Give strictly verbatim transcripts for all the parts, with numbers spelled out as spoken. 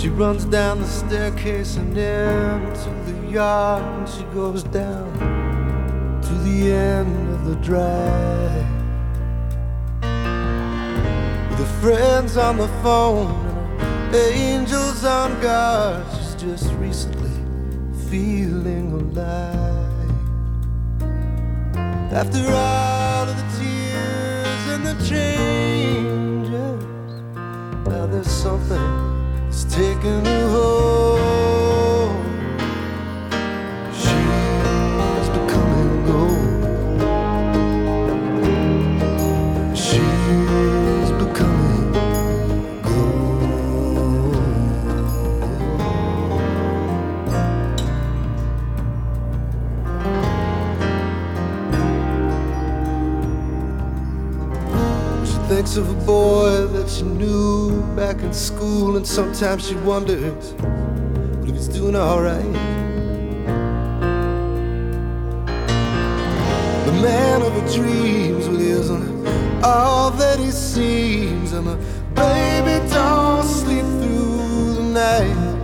She runs down the staircase and into the yard, and she goes down to the end of the drive. With her friends on the phone and her angels on guard, she's just recently feeling alive. After all of the tears and the changes, now there's something that's taking her home. She's becoming gold. She's becoming gold. She thinks of a boy that she knew back in school, and sometimes she wonders what if he's doing alright. The man of her dreams, well, he isn't all that he seems, and the baby don't sleep through the night.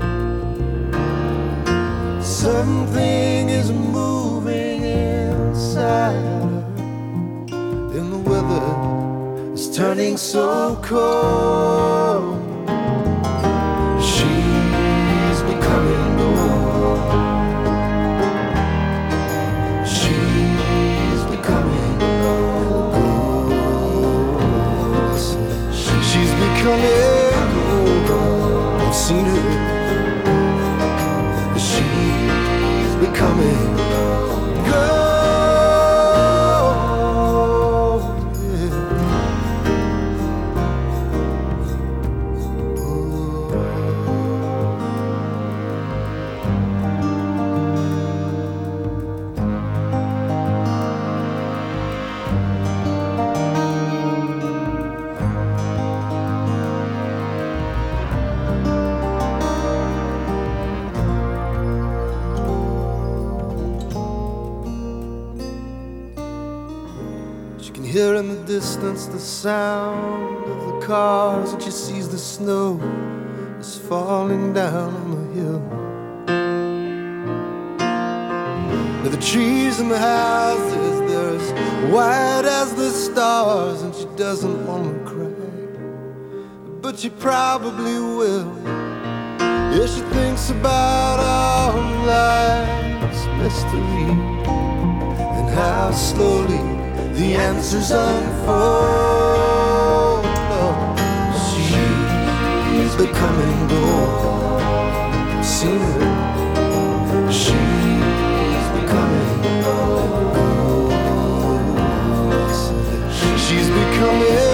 Something is moving inside her, and the weather is turning so cold. She's becoming gold. She's becoming gold. She's becoming gold. I've seen her. She's becoming gold. She can hear in the distance the sound of the cars, and she sees the snow is falling down on the hill. Now the trees and the houses, they're as white as the stars, and she doesn't want to cry, but she probably will. Yeah, she thinks about all life's mystery and how slowly the answers unfold. Oh, she's becoming gold. See her. She's becoming gold. She's becoming